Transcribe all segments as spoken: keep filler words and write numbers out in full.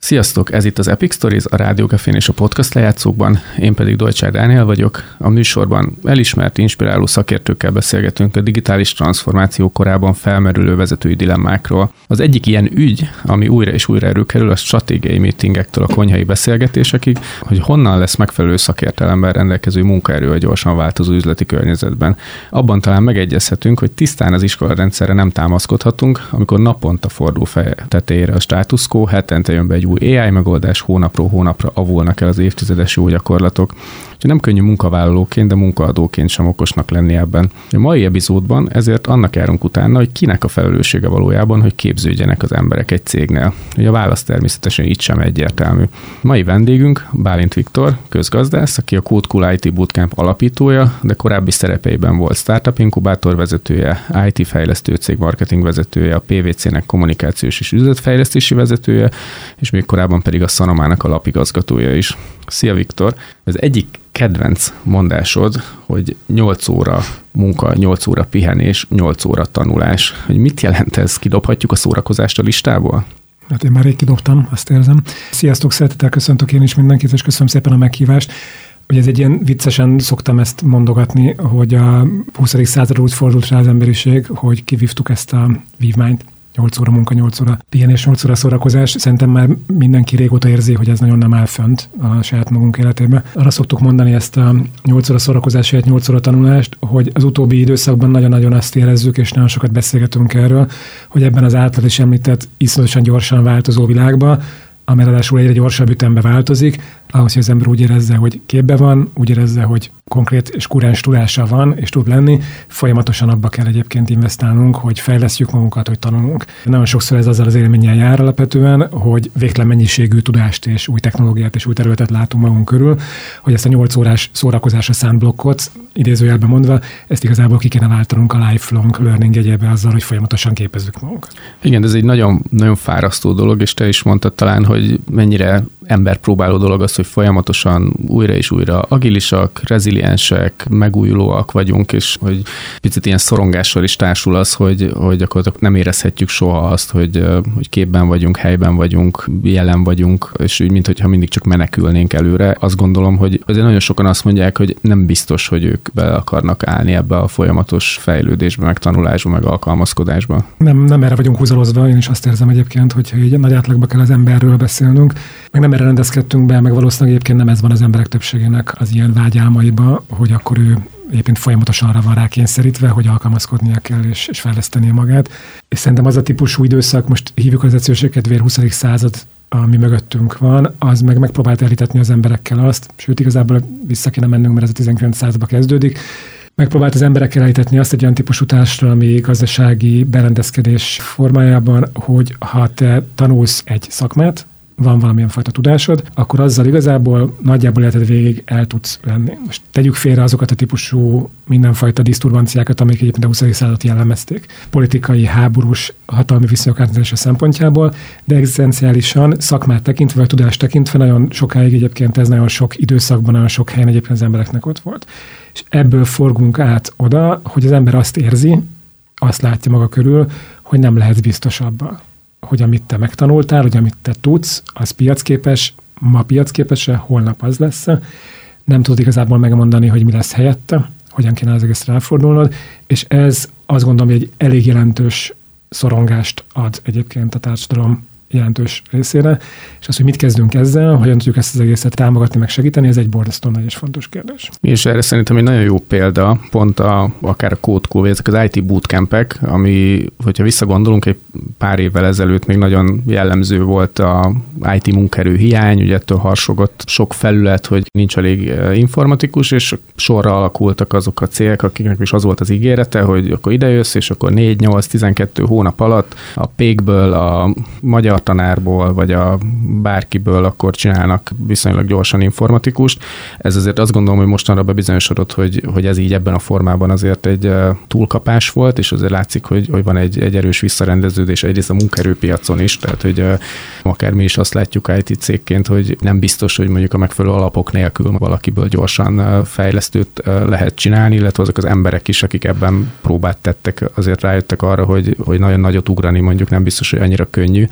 Sziasztok, ez itt az Epic Stories, a Rádió Cafén és a podcast lejátszókban, én pedig Dolcsár Dániel vagyok. A műsorban elismert, inspiráló szakértőkkel beszélgetünk a digitális transformáció korában felmerülő vezetői dilemmákról. Az egyik ilyen ügy, ami újra és újra előkerül, a stratégiai meetingektől a konyhai beszélgetésekig, hogy honnan lesz megfelelő szakértelemben rendelkező munkaerő a gyorsan változó üzleti környezetben. Abban talán megegyezhetünk, hogy tisztán az iskolarendszerre nem támaszkodhatunk, amikor naponta fordul fej tetejére a status quo, hetente jön be egy új á i megoldás, hónapról hónapra avulnak el az évtizedes jó gyakorlatok. Úgyhogy nem könnyű munkavállalóként, de munkaadóként sem okosnak lenni ebben. A mai epizódban ezért annak járunk utána, hogy kinek a felelőssége valójában, hogy képződjenek az emberek egy cégnél. Ugye a válasz természetesen itt sem egyértelmű. Mai vendégünk Bálint Viktor, közgazdász, aki a CodeCool i té Bootcamp alapítója, de korábbi szerepeiben volt startup inkubátor vezetője, i té fejlesztő cég marketing vezetője, a pé vé cének kommunikációs és üzletfejlesztési vezetője, és még korábban pedig a Sanomának a lapigazgatója is. Szia Viktor! Az egyik kedvenc mondásod, hogy nyolc óra munka, nyolc óra pihenés, nyolc óra tanulás. Hogy mit jelent ez? Kidobhatjuk a szórakozást a listából? Hát én már rég kidobtam, azt érzem. Sziasztok, szeretettel köszöntök én is mindenkit, és köszönöm szépen a meghívást. Ugye ez egy ilyen viccesen szoktam ezt mondogatni, hogy a huszadik századra úgy fordult rá az emberiség, hogy kivívtuk ezt a vívmányt. nyolc óra munka, nyolc óra pihenés, nyolc óra szórakozás. Szerintem már mindenki régóta érzi, hogy ez nagyon nem áll fönt a saját magunk életében. Arra szoktuk mondani ezt a nyolc óra szórakozás helyett nyolc óra tanulást, hogy az utóbbi időszakban nagyon-nagyon azt érezzük, és nagyon sokat beszélgetünk erről, hogy ebben az által is említett iszonyatosan gyorsan változó világban, amely ráadásul egyre gyorsabb ütembe változik, ahhoz, hogy az ember úgy érezze, hogy képbe van, úgy érezze, hogy konkrét és kuráns tudása van, és tud lenni, folyamatosan abba kell egyébként investálnunk, hogy fejlesztjük magunkat, hogy tanulunk. Nagyon sokszor ez azzal az élménnyel jár alapvetően, hogy végtelen mennyiségű tudást és új technológiát és új területet látunk magunk körül, hogy ezt a nyolc órás szórakozásra szánt blokkot, idézőjelben mondva, ezt igazából ki kéne váltanunk a lifelong learning jegyébe azzal, hogy folyamatosan képezzük magunkat. Igen, ez egy nagyon, nagyon fárasztó dolog, és te is mondtad talán, hogy mennyire emberpróbáló dolog az, hogy folyamatosan újra és újra agilisak, reziliensek, megújulóak vagyunk, és hogy picit ilyen szorongással is társul az, hogy, hogy gyakorlatilag nem érezhetjük soha azt, hogy, hogy képben vagyunk, helyben vagyunk, jelen vagyunk, és úgy, mintha mindig csak menekülnénk előre. Azt gondolom, hogy azért nagyon sokan azt mondják, hogy nem biztos, hogy ők be akarnak állni ebbe a folyamatos fejlődésbe, meg tanulásba, meg alkalmazkodásba. Nem, nem erre vagyunk húzalozva, én is azt érzem egyébként, hogyha így nagy átlagban kell az emberről beszélnünk, meg nem erre rendezkedtünk be, meg valószínűleg egyébként nem ez van az emberek többségének az ilyen vágyálmaiba, hogy akkor ő éppen folyamatosan arra van rákényszerítve, hogy alkalmazkodnia kell és, és fejlesztenie magát. És szerintem az a típusú időszak, most hívjuk az egyszerűség kedvéért huszadik század, ami mögöttünk van, az meg megpróbált elhitetni az emberekkel azt, sőt igazából vissza kéne mennünk, mert ez a tizenkilencedik századba kezdődik, megpróbált az emberekkel elhitetni azt egy olyan típusú társadalmi gazdasági berendezkedés formájában, hogy ha te tanulsz egy szakmát, van valamilyen fajta tudásod, akkor azzal igazából nagyjából életed végig el tudsz lenni. Most tegyük félre azokat a típusú mindenfajta diszturbanciákat, amik egyébként a huszadik századot jellemezték. Politikai, háborús, hatalmi viszonyok átnézése szempontjából, de egzisztenciálisan, szakmát tekintve, vagy tudást tekintve nagyon sokáig egyébként ez nagyon sok időszakban, nagyon sok helyen egyébként az embereknek ott volt. És ebből forgunk át oda, hogy az ember azt érzi, azt látja maga körül, hogy nem lehetsz biztos abban, hogy amit te megtanultál, hogy amit te tudsz, az piacképes, ma piacképes-e, holnap az lesz. Nem tudod igazából megmondani, hogy mi lesz helyette, hogyan kéne az egész ráfordulnod, és ez azt gondolom, hogy egy elég jelentős szorongást ad egyébként a társadalom jelentős részére, és az, hogy mit kezdünk ezzel, hogyan tudjuk ezt az egészet támogatni, meg segíteni, ez egy borzasztó nagy és fontos kérdés. És erre szerintem egy nagyon jó példa, pont a, akár a CodeCool, vagy ezek az i té bootcampek, ami, hogyha visszagondolunk, egy pár évvel ezelőtt még nagyon jellemző volt a i té munkaerő hiány, ugye ettől harsogott sok felület, hogy nincs elég informatikus, és sorra alakultak azok a cégek, akiknek is az volt az ígérete, hogy akkor idejössz, és akkor négy, nyolc, tizenkettő hónap alatt a pékből, a magyar tanárból, vagy a bárkiből akkor csinálnak viszonylag gyorsan informatikust. Ez azért azt gondolom, hogy mostanra bebizonyosodott, hogy, hogy ez így ebben a formában azért egy túlkapás volt, és azért látszik, hogy, hogy van egy, egy erős visszarendeződés egyrészt a munkaerőpiacon is, tehát hogy akár mi is azt látjuk i té cégként, hogy nem biztos, hogy mondjuk a megfelelő alapok nélkül valakiből gyorsan fejlesztőt lehet csinálni, illetve azok az emberek is, akik ebben próbát tettek, azért rájöttek arra, hogy, hogy nagyon nagyot ugrani mondjuk nem biztos, hogy annyira könnyű. És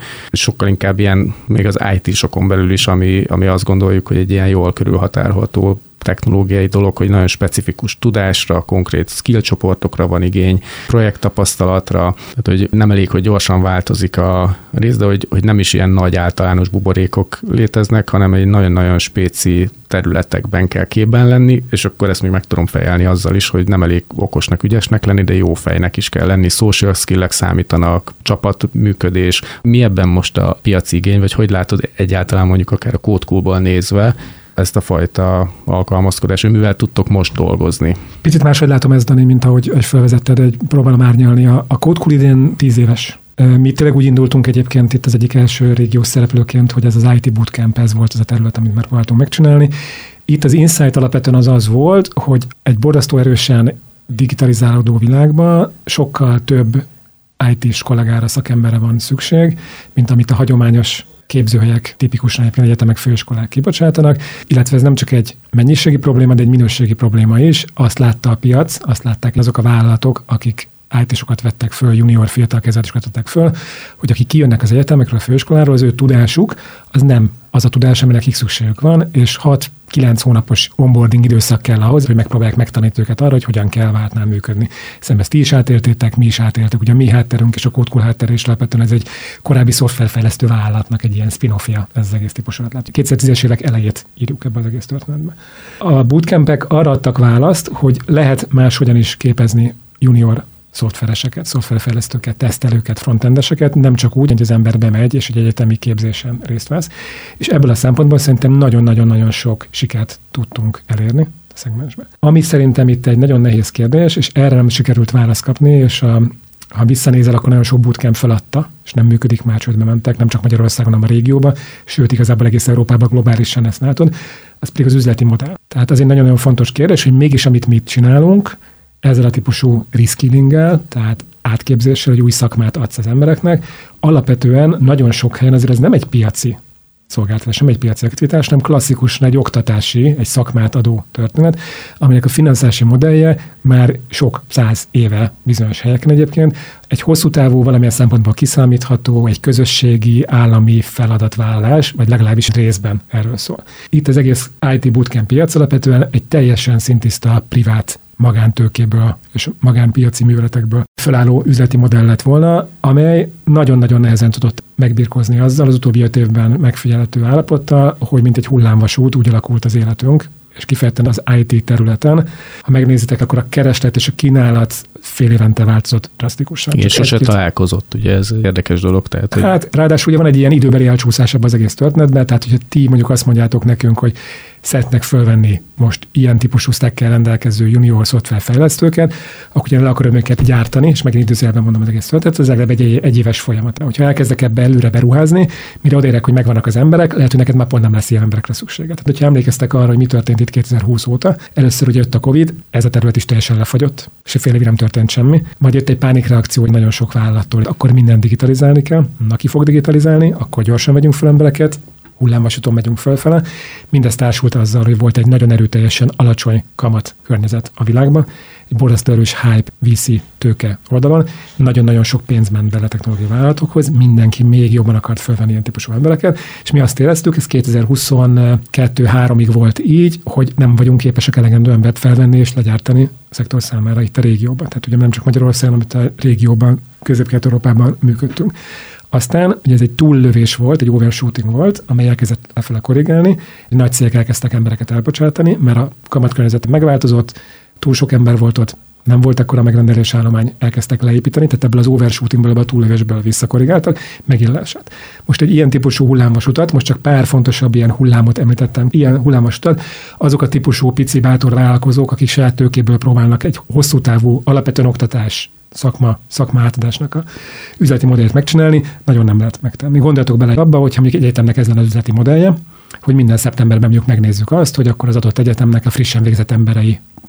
sokkal inkább ilyen, még az í té-sokon belül is, ami, ami azt gondoljuk, hogy egy ilyen jól körülhatárolható technológiai dolog, hogy nagyon specifikus tudásra, konkrét skill csoportokra van igény, projekttapasztalatra, tehát hogy nem elég, hogy gyorsan változik a rész, de hogy, hogy nem is ilyen nagy általános buborékok léteznek, hanem egy nagyon-nagyon spéci területekben kell képben lenni, és akkor ezt még meg tudom fejelni azzal is, hogy nem elég okosnak, ügyesnek lenni, de jó fejnek is kell lenni, social skillek számítanak, csapatműködés. Mi ebben most a piaci igény, vagy hogy látod egyáltalán mondjuk akár a CodeCoolból nézve ezt a fajta alkalmazkodást, mivel tudtok most dolgozni? Picit máshogy látom ezt, Dani, mint ahogy felvezetted, egy próbálom árnyalni. A, a CodeCool idén tíz éves. Mi tényleg úgy indultunk egyébként itt az egyik első régiós szereplőként, hogy ez az í té Bootcamp, ez volt az a terület, amit már próbáltunk megcsinálni. Itt az insight alapvetően az az volt, hogy egy borzasztó erősen digitalizálódó világban sokkal több í té-s kollégára, szakemberre van szükség, mint amit a hagyományos képzőhelyek tipikusan egyébként egyetemek, főiskolák kibocsátanak, illetve ez nem csak egy mennyiségi probléma, de egy minőségi probléma is. Azt látta a piac, azt látták azok a vállalatok, akik í té-sokat vettek föl, junior fiatal kezelősokat vettek föl, hogy akik kijönnek az egyetemekről, a főiskoláról, az ő tudásuk, az nem az a tudás, amire nekik szükségük van, és hat-kilenc hónapos onboarding időszak kell ahhoz, hogy megpróbálják megtanítani őket arra, hogy hogyan kell váltnál működni. Szerintem ezt ti is átéltétek, mi is átéltük. Ugye a mi hátterünk és a CodeCool háttere is alapvetően ez egy korábbi szoftverfejlesztő vállalatnak egy ilyen spin-offja, ez az egész típusú látjuk. kétezer-tízes évek elejét írjuk ebbe az egész történetbe. A bootcampek arra adtak választ, hogy lehet máshogyan is képezni junior szoftvereseket, szoftverfejlesztőket, tesztelőket, frontendeseket, nem csak úgy, hogy az ember bemegy, és egy egyetemi képzésen részt vesz. És ebből a szempontból szerintem nagyon-nagyon-nagyon sok sikert tudtunk elérni a szegmensben. Ami szerintem itt egy nagyon nehéz kérdés, és erre nem sikerült választ kapni, és a, ha visszanézel, akkor nagyon sok bootcamp feladta, és nem működik, már csődbe mentek, nem csak Magyarországon, hanem a régióban, sőt, igazából egész Európában globálisan ezt látod, az pedig az üzleti modell. Tehát az egy nagyon-nagyon fontos kérdés, hogy mégis amit mi csinálunk, ezzel a típusú reskillinggel, tehát átképzéssel, egy új szakmát adsz az embereknek, alapvetően nagyon sok helyen azért ez nem egy piaci szolgáltatás, nem egy piaci aktivitás, hanem klasszikusan egy oktatási, egy szakmát adó történet, aminek a finanszírozási modellje már sok száz éve bizonyos helyeken egyébként egy hosszú távú, valamilyen szempontból kiszámítható, egy közösségi, állami feladatvállalás, vagy legalábbis részben erről szól. Itt az egész í té bootcamp piac alapvetően egy teljesen szintiszta, privát magántőkéből és magánpiaci műveletekből felálló üzleti modell lett volna, amely nagyon-nagyon nehezen tudott megbirkózni azzal az utóbbi öt évben megfigyelhető állapottal, hogy mint egy hullámvasút úgy alakult az életünk, és kifejezetten az í té területen. Ha megnézitek, akkor a kereslet és a kínálat fél évente változott drasztikusan. És sose találkozott, ugye ez érdekes dolog. Tehát, hogy... Hát ráadásul ugye van egy ilyen időbeli elcsúszás ebben az egész történetben, tehát hogyha ti mondjuk azt mondjátok nekünk, hogy szeretnek fölvenni most ilyen típusú stackkel rendelkező junior szoftverfejlesztőket, akkor ugye le akarom őket gyártani, és megint időzőjelben mondom az egész történetet, ez legalább egy, egy éves folyamat. Hogyha elkezdek ebbe előre beruházni, mire odaérek, hogy megvannak az emberek, lehet, hogy neked már pont nem lesz ilyen emberekre szükséged. Tehát, hogyha emlékeztek arra, hogy mi történt itt kétezer-húsz óta, először ugye jött a Covid, ez a terület is teljesen lefagyott, és fél évig nem történt semmi. Majd jött egy pánikreakció, hogy nagyon sok vállalattól, akkor mindent digitalizálni kell, na ki fog digitalizálni, akkor gyorsan vegyünk fel embereket, hullámvasúton megyünk fölfele. Mindez társult azzal, hogy volt egy nagyon erőteljesen alacsony kamat környezet a világban, egy borzasztó erős hype vé cé tőke oldalon, nagyon-nagyon sok pénz ment bele technológiai vállalatokhoz, mindenki még jobban akart fölvenni ilyen típusú embereket, és mi azt éreztük, ez kétezer-huszonkettő-háromig volt így, hogy nem vagyunk képesek elegendő embert felvenni és legyártani a szektor számára itt a régióban. Tehát ugye nem csak Magyarországon, hanem itt a régióban, Közép-Kelet-Európában működtünk. Aztán ugye ez egy túllövés volt, egy overshooting volt, amely elkezdett lefele korrigálni, nagy cégek elkezdtek embereket elbocsátani, mert a kamatkörnyezet megváltozott, túl sok ember volt ott, nem volt akkora megrendelés állomány, elkezdtek leépíteni, tehát ebből az overshootingből, a túllövésből visszakorrigáltak, megillását. Most egy ilyen típusú hullámvasutat, most csak pár fontosabb ilyen hullámot említettem, ilyen hullámvasutat, azok a típusú pici bátor vállalkozók, akik saját tőkéből próbálnak egy hosszú távú, alapvetően oktatás, szakma, szakma átadásnak a üzleti modellt megcsinálni, nagyon nem lehet megtenni. Gondoljatok bele abba, hogyha mondjuk egy egyetemnek ez lenne az üzleti modellje, hogy minden szeptemberben mondjuk megnézzük azt, hogy akkor az adott egyetemnek a frissen végzett emberei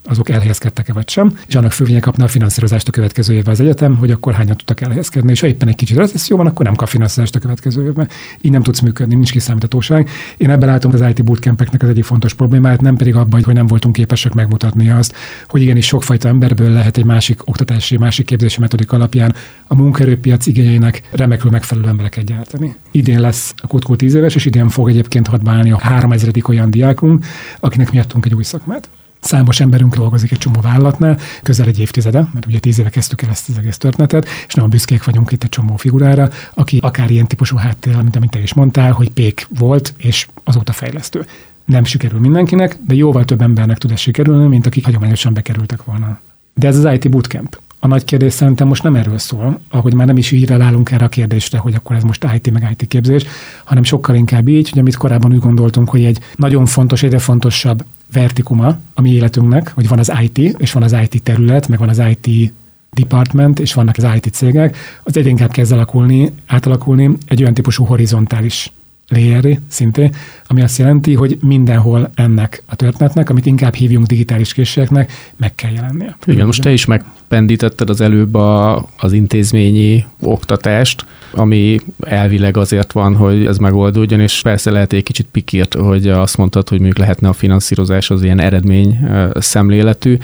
azok elhelyezkedtek-e vagy sem, és annak függvénye kapna a finanszírozást a következő évben az egyetem, hogy akkor hányan tudtak elhelyezkedni, és ha éppen egy kicsit recesszió van, akkor nem kap finanszírozást a következő évben. Így nem tudsz működni, nincs kiszámíthatóság. Én ebben látom az i té bootcampeknek az egyik fontos problémáját, nem pedig abban, hogy nem voltunk képesek megmutatni azt, hogy igenis sokfajta emberből lehet egy másik oktatási, másik képzési metodik alapján a munkaerőpiac igényeinek remekül megfelelő embereket gyártani. Idén lesz a Kutkul tíz éves, és idén fog egyébként hadba állni a háromezredik olyan diákunk, akinek mi adtunk egy új szakmát. Számos emberünk dolgozik egy csomó vállalatnál, közel egy évtizede, mert ugye tíz éve kezdtük el ezt az egész történetet, és nagyon büszkék vagyunk itt egy csomó figurára, aki akár ilyen típusú háttér, mint amit te is mondtál, hogy pék volt, és azóta fejlesztő. Nem sikerül mindenkinek, de jóval több embernek tud ez sikerülni, mint akik hagyományosan bekerültek volna. De ez az i té bootcamp. A nagy kérdés szerintem most nem erről szól, ahogy már nem is így relálunk erre a kérdésre, hogy akkor ez most i té meg i té képzés, hanem sokkal inkább így, hogy amit korábban úgy gondoltunk, hogy egy nagyon fontos, egyre fontosabb vertikuma a mi életünknek, hogy van az i té, és van az i té terület, meg van az i té department, és vannak az i té cégek, az egyre inkább kezd alakulni, átalakulni egy olyan típusú horizontális layerre szintén, ami azt jelenti, hogy mindenhol ennek a történetnek, amit inkább hívjunk digitális készségeknek, meg kell jelennie. Igen, most te is megpendítetted az előbb a, az intézményi oktatást, ami elvileg azért van, hogy ez megoldódjon, és persze lehet egy kicsit pikírt, hogy azt mondtad, hogy mondjuk lehetne a finanszírozás az ilyen eredmény szemléletű,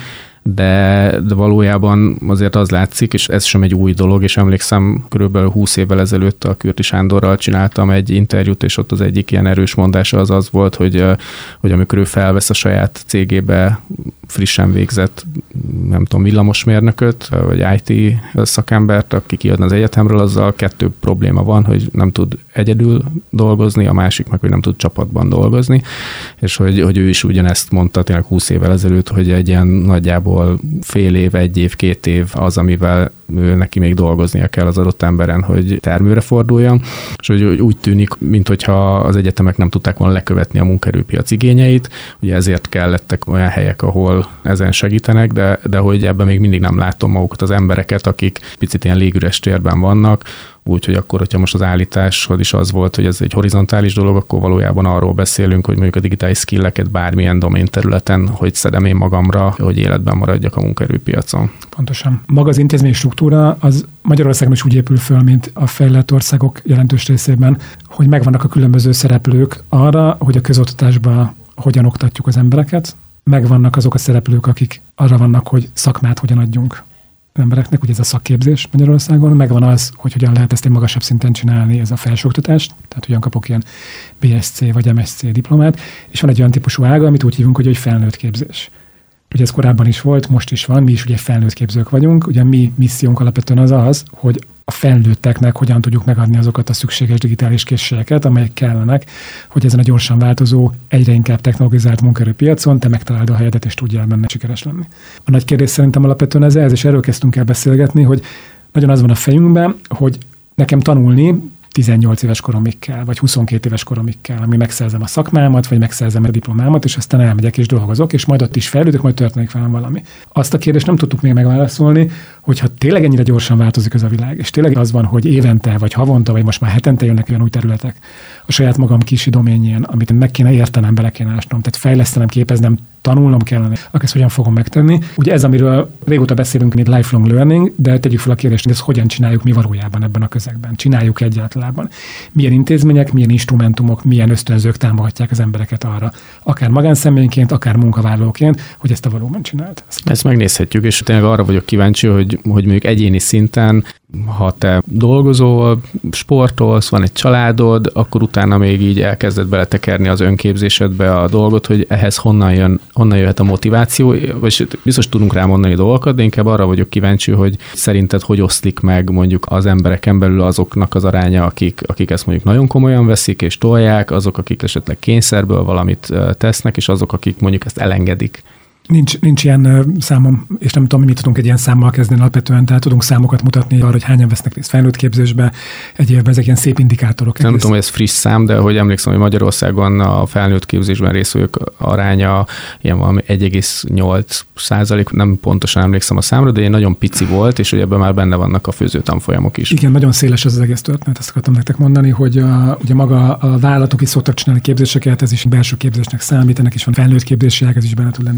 De, de valójában azért az látszik, és ez sem egy új dolog, és emlékszem, körülbelül húsz évvel ezelőtt a Kürti Sándorral csináltam egy interjút, és ott az egyik ilyen erős mondása az az volt, hogy, hogy amikor ő felvesz a saját cégébe frissen végzett, nem tudom, villamosmérnököt, vagy i té szakembert, aki kijön az egyetemről, azzal kettő probléma van, hogy nem tud egyedül dolgozni, a másik meg, hogy nem tud csapatban dolgozni, és hogy, hogy ő is ugyanezt mondta tényleg húsz évvel ezelőtt, hogy egy ilyen nagyjából fél év, egy év, két év az, amivel ő neki még dolgoznia kell az adott emberen, hogy termőre forduljon, és hogy úgy tűnik, minthogyha az egyetemek nem tudták volna lekövetni a munkaerőpiac igényeit, ugye ezért kellettek olyan helyek, ahol ezen segítenek, de, de hogy ebben még mindig nem látom magukat az embereket, akik picit ilyen légüres térben vannak, úgyhogy akkor, hogyha most az állításod is az volt, hogy ez egy horizontális dolog, akkor valójában arról beszélünk, hogy mondjuk a digitális skilleket bármilyen domén területen, hogy szedem én magamra, hogy életben maradjak a munkaerőpiacon. Pontosan. Maga az intézmény struktúra az Magyarországon is úgy épül föl, mint a fejlett országok jelentős részében, hogy megvannak a különböző szereplők arra, hogy a közoktatásban hogyan oktatjuk az embereket, megvannak azok a szereplők, akik arra vannak, hogy szakmát hogyan adjunk az embereknek, ugye ez a szakképzés Magyarországon, megvan az, hogy hogyan lehet ezt egy magasabb szinten csinálni, ez a felsőoktatást, tehát hogyan kapok ilyen bé es cé vagy em es cé diplomát, és van egy olyan típusú ága, amit úgy hívunk, hogy, hogy felnőtt képzés. Ugye ez korábban is volt, most is van, mi is ugye felnőtt képzők vagyunk, ugye mi missziónk alapvetően az az, hogy a felnőtteknek hogyan tudjuk megadni azokat a szükséges digitális készségeket, amelyek kellenek, hogy ezen a gyorsan változó, egyre inkább technologizált munkaerőpiacon te megtaláld a helyedet, és tudjál benne sikeres lenni. A nagy kérdés szerintem alapvetően ez, ez és erről kezdtünk el beszélgetni, hogy nagyon az van a fejünkben, hogy nekem tanulni tizennyolc éves koromig kell, vagy huszonkét éves koromig kell, ami megszerzem a szakmámat, vagy megszerzem a diplomámat, és aztán elmegyek és dolgozok, és majd ott is fejlődök, majd történik velem valami. Azt a kérdést nem tudtuk még megválaszolni, hogyha tényleg ennyire gyorsan változik ez a világ, és tényleg az van, hogy évente, vagy havonta, vagy most már hetente jönnek olyan új területek a saját magam kisi doménjén, amit meg kéne értenem, bele kéne ásnom, tehát fejlesztenem, képeznem, tanulnom kellene, akkor ezt hogyan fogom megtenni. Ugye ez, amiről régóta beszélünk, mint lifelong learning, de tegyük fel a kérdést, hogy ezt hogyan csináljuk mi valójában ebben a közegben. Csináljuk egyáltalán. Milyen intézmények, milyen instrumentumok, milyen ösztönzők támogatják az embereket arra, akár magánszemélyként, akár munkavállalóként, hogy ezt a valóban csinált. Ezt megnézhetjük, és tényleg arra vagyok kíváncsi, hogy, hogy mondjuk egyéni szinten, ha te dolgozol, sportolsz, van egy családod, akkor utána még így elkezded beletekerni az önképzésedbe a dolgot, hogy ehhez honnan jön, honnan jöhet a motiváció, vagy biztos tudunk rá mondani dolgokat, de inkább arra vagyok kíváncsi, hogy szerinted hogy oszlik meg mondjuk az embereken belül azoknak az aránya, akik, akik ezt mondjuk nagyon komolyan veszik és tolják, azok, akik esetleg kényszerből valamit tesznek, és azok, akik mondjuk ezt elengedik. Nincs, nincs ilyen számom, és nem tudom, mi tudunk egy ilyen számmal kezdeni alapvetően, tehát tudunk számokat mutatni arra, hogy hányan vesznek részt felnőtt képzésbe, egy évben ezek ilyen szép indikátorok. Nem egész. Tudom, hogy ez friss szám, de hogy emlékszem, hogy Magyarországon a felnőtt képzésben részvevők aránya ilyen valami egy egész nyolc százalék, nem pontosan emlékszem a számra, de ilyen nagyon pici volt, és hogy ebben már benne vannak a főzőtanfolyamok is. Igen, nagyon széles az, az egész történet, ezt akartam nektek mondani, hogy a, ugye maga a vállalatok is szoktak csinálni képzéseket, ez is belső képzésnek számít, ennek is van felnőtt képzési ág, ez is benne tud lenni a statisztikában.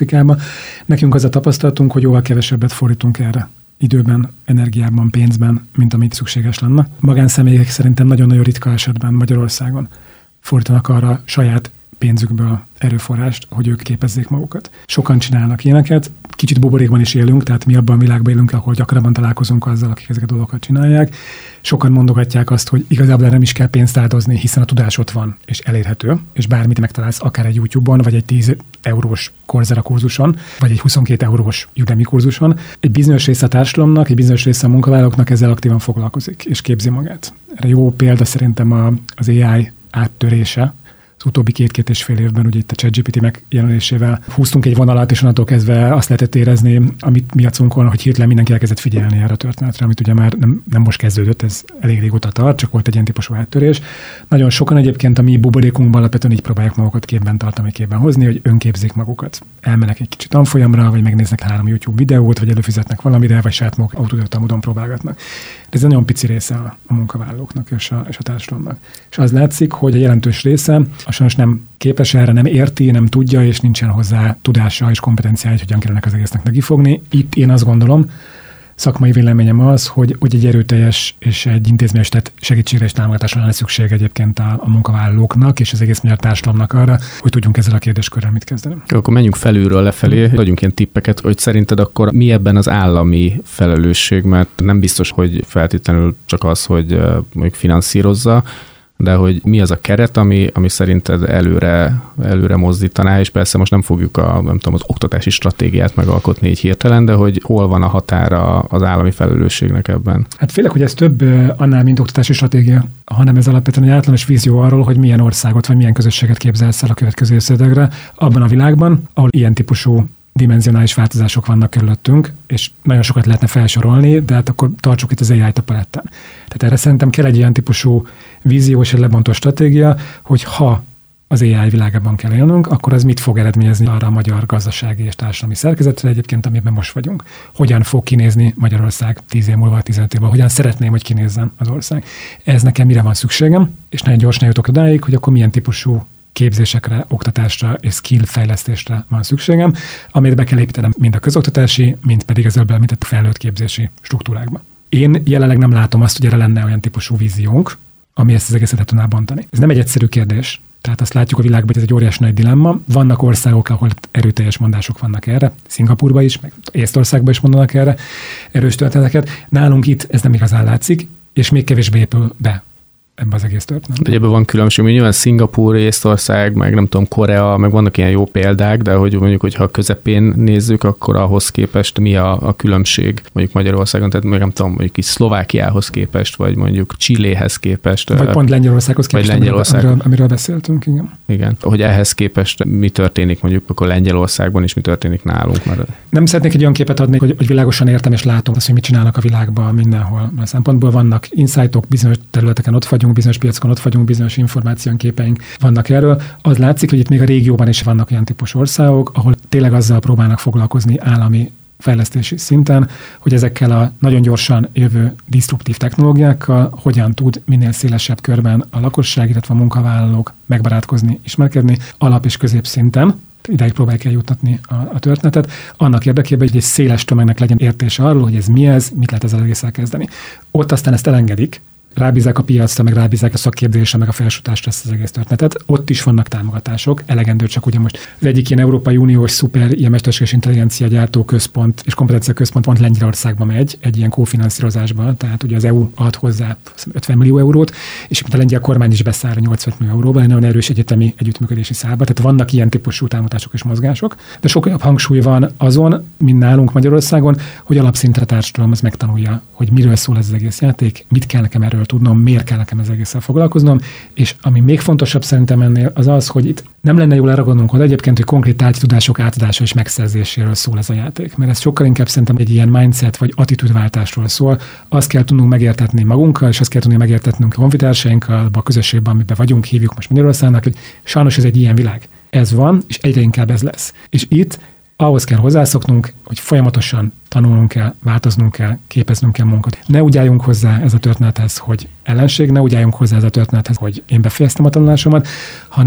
statisztikába. Nekünk az a tapasztalatunk, hogy jóval kevesebbet fordítunk erre időben, energiában, pénzben, mint amit szükséges lenne. Magánszemélyek szerintem nagyon-nagyon ritka esetben Magyarországon fordítanak arra saját pénzükből erőforrást, hogy ők képezzék magukat. Sokan csinálnak ilyeneket, kicsit buborékban is élünk, tehát mi abban a világban élünk, ahol gyakrabban találkozunk azzal, akik ezeket a dolgokat csinálják. Sokan mondogatják azt, hogy igazából nem is kell pénzt áldozni, hiszen a tudás ott van, és elérhető, és bármit megtalálsz, akár egy YouTube-on, vagy egy tíz eurós Coursera kurzuson, vagy egy huszonkét eurós Udemy kurzuson. Egy bizonyos része a társadalomnak, egy bizonyos része a munkavállalóknak ezzel aktívan foglalkozik, és képzi magát. Erre jó példa szerintem a, az á i áttörése. Az utóbbi két-két és fél évben ugye itt a ChatGPT megjelenésével húztunk egy vonalat, és onnantól kezdve azt lehetett érezni, amit mi a cunkon, hogy hirtelen mindenki elkezdett figyelni erre a történetre, amit ugye már nem, nem most kezdődött, ez elég régóta tart, csak volt egy ilyen típusú áttörés. Nagyon sokan egyébként a mi buborékunkban alapvetően így próbálják magukat képben tartani, képben hozni, hogy önképzik magukat. Elmennek egy kicsit tanfolyamra, vagy megnéznek három YouTube videót, vagy előfizetnek valamire, vagy saját maguk autodidakta módon próbálgatnak. De ez egy nagyon pici része a munkavállalóknak és a, és a társadalomnak. És az látszik, hogy a jelentős része sajnos nem képes erre, nem érti, nem tudja, és nincsen hozzá tudása és kompetenciája, hogy hogyan kellene az egésznek negifogni. Itt én azt gondolom, szakmai véleményem az, hogy, hogy egy erőteljes és egy intézményes segítségre és támogatásra lenne szükség egyébként a, a munkavállalóknak és az egész magyar társadalomnak arra, hogy tudjunk ezzel a kérdéskörrel mit kezdeni. Akkor menjünk felülről lefelé, adjunk ilyen tippeket, hogy szerinted akkor mi ebben az állami felelősség, mert nem biztos, hogy feltétlenül csak az, hogy mondjuk finanszírozza, de hogy mi az a keret, ami, ami szerinted előre, előre mozdítaná, és persze most nem fogjuk a, nem tudom, az oktatási stratégiát megalkotni így hirtelen, de hogy hol van a határa az állami felelősségnek ebben? Hát félek, hogy ez több annál, mint oktatási stratégia, hanem ez alapvetően egy általános vízió arról, hogy milyen országot vagy milyen közösséget képzelsz el a következő évtizedekre abban a világban, ahol ilyen típusú dimenzionális változások vannak körülöttünk, és nagyon sokat lehetne felsorolni, de hát akkor tartsuk itt az á i-t a palettán. Tehát erre szerintem kell egy ilyen típusú vízió és egy lebontó stratégia, hogy ha az á i világában kell élnünk, akkor az mit fog eredményezni arra a magyar gazdasági és társadalmi szerkezetre egyébként, amiben most vagyunk. Hogyan fog kinézni Magyarország tíz év múlva, tizenöt év múlva, hogyan szeretném, hogy kinézzen az ország. Ez nekem mire van szükségem, és nagyon gyorsan jutok odáig, hogy akkor milyen típusú képzésekre, oktatásra és skill fejlesztésre van szükségem, amit be kell építenem mind a közoktatási, mind pedig az előbb említett felnőtt képzési struktúrákba. Én jelenleg nem látom azt, hogy erre lenne olyan típusú víziónk, ami ezt az egészet le tudná bontani. Ez nem egy egyszerű kérdés. Tehát azt látjuk a világban, hogy ez egy óriási nagy dilemma. Vannak országok, ahol erőteljes mondások vannak erre, Szingapúrban is, meg Észtországban is mondanak erre erős történeteket. Nálunk itt ez nem igazán látszik, és még kevésbé épül be ebben az egész történet. De ebben van különbség, hogy nyilván Szingapúr, Észtország, meg nem tudom, Korea, meg vannak ilyen jó példák, de hogy mondjuk, hogyha közepén nézzük, akkor ahhoz képest mi a, a különbség mondjuk Magyarországon, tehát még nem tudom, mondjuk is Szlovákiához képest, vagy mondjuk Chiléhez képest. Vagy pont Lengyelországhoz képest, vagy Lengyelország. amiről, amiről beszéltünk, igen. Igen, hogy ehhez képest mi történik mondjuk akkor Lengyelországban, és mi történik nálunk. Mert... Nem szeretnék egy olyan képet adni, hogy, hogy világosan értem és látom azt, hogy mit csinálnak a világban mindenhol. A szempontból vannak insightok, bizonyos területeken ott vagyunk, bizonyos piacokon ott vagyunk, bizonyos információképeink vannak erről. Az látszik, hogy itt még a régióban is vannak olyan típusú országok, ahol tényleg azzal próbálnak foglalkozni állami fejlesztési szinten, hogy ezekkel a nagyon gyorsan jövő disruptív technológiákkal hogyan tud minél szélesebb körben a lakosság, illetve a munkavállalók megbarátkozni, ismerkedni alap- és középszinten. Idáig próbálják eljuttatni a, a történetet, annak érdekében, hogy egy széles tömegnek legyen értése arról, hogy ez mi ez, mit lehet ezzel egésszel kezdeni. Ott aztán ezt elengedik, rábízzák a piacra, meg rábízzák a szakképzésre, meg a felsőtásra ezt az egész történetet. Ott is vannak támogatások, elegendő csak ugye most az egyik ilyen Európai Uniós szuper ilyen mesterséges intelligencia gyártó központ és kompetencia központ pont Lengyelországba megy, egy ilyen kófinanszírozásban, tehát ugye az é u ad hozzá ötven millió eurót, és a lengyel kormány is beszáll nyolcvan millió euróba, egy nagyon erős egyetemi együttműködési szálba, tehát vannak ilyen típusú támogatások és mozgások, de sokkal jobb hangsúly van azon, mint nálunk Magyarországon, hogy alapszintre társadalom az megtanulja, hogy miről szól ez az egész játék, mit kell nekem erről tudnom, miért kell nekem ez egésszel foglalkoznom, és ami még fontosabb szerintem ennél az az, hogy itt nem lenne jól arra gondolnunk oda egyébként, hogy konkrét tárgytudások átadása és megszerzéséről szól ez a játék, mert ez sokkal inkább szerintem egy ilyen mindset vagy attitűdváltásról szól. Azt kell tudnunk megértetni magunkkal, és azt kell tudni megértetnünk a honfitársainkkal, a közösségben, amiben vagyunk, hívjuk most Magyarországnak, hogy sajnos ez egy ilyen világ. Ez van, és egyre inkább ez lesz. És itt ahhoz kell hozzászoknunk, hogy folyamatosan tanulnunk kell, változnunk kell, képeznünk kell munkat. Ne úgy álljunk hozzá ez a történethez, hogy ellenség, ne úgy álljunk hozzá ez a történethez, hogy én befejeztem a tanulásomat, hanem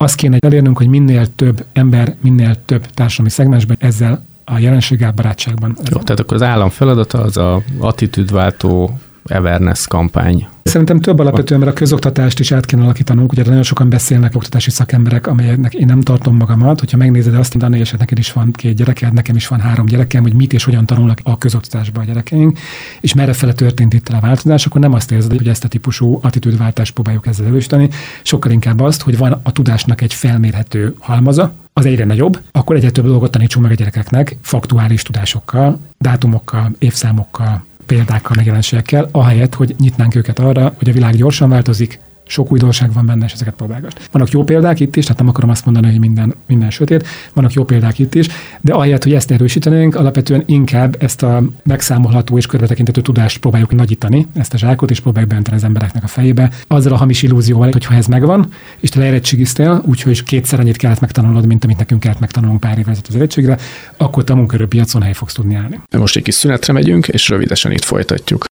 Azt kéne elérnünk, hogy minél több ember, minél több társadalmi szegmensben ezzel a jelenséggel barátságban. Jó, tehát akkor az állam feladata az a attitűdváltó awareness kampány. Szerintem több alapvetően, mert a közoktatást is át kéne alakítanunk. Ugye nagyon sokan beszélnek oktatási szakemberek, amelyeknek én nem tartom magamat. Hogyha megnézed azt, hogy és neked is van két gyereked, nekem is van három gyerekem, hogy mit és hogyan tanulnak a közoktatásban a gyerekeink, és merrefele történt itt a változás, akkor nem azt érzed, hogy ezt a típusú attitűdváltást próbáljuk ezzel elősíteni, sokkal inkább azt, hogy van a tudásnak egy felmérhető halmaza, az egyre nagyobb, akkor egyre több dolgot tanítsunk meg a gyerekeknek, faktuális tudásokkal, dátumokkal, évszámokkal, példákkal, megjelenségekkel, ahelyett, hogy nyitnánk őket arra, hogy a világ gyorsan változik, sok újdonság van benne, és ezeket próbálgasd. Vannak jó példák itt is, tehát nem akarom azt mondani, hogy minden, minden sötét, vannak jó példák itt is, de ahelyett, hogy ezt erősítenénk, alapvetően inkább ezt a megszámolható és körbetekintető tudást próbáljuk nagyítani, ezt a zsákot, és próbáljuk beönteni az embereknek a fejébe, azzal a hamis illúzióval, hogy ha ez megvan, és te leérettségiztél, úgyhogy kétszer annyit kellett megtanulnod, mint amit nekünk kellett megtanulnunk pár évvel az érettségre, akkor te a munkaerőpiacon hely fogsz tudni állni. Most egy kis szünetre megyünk, és rövidesen itt folytatjuk.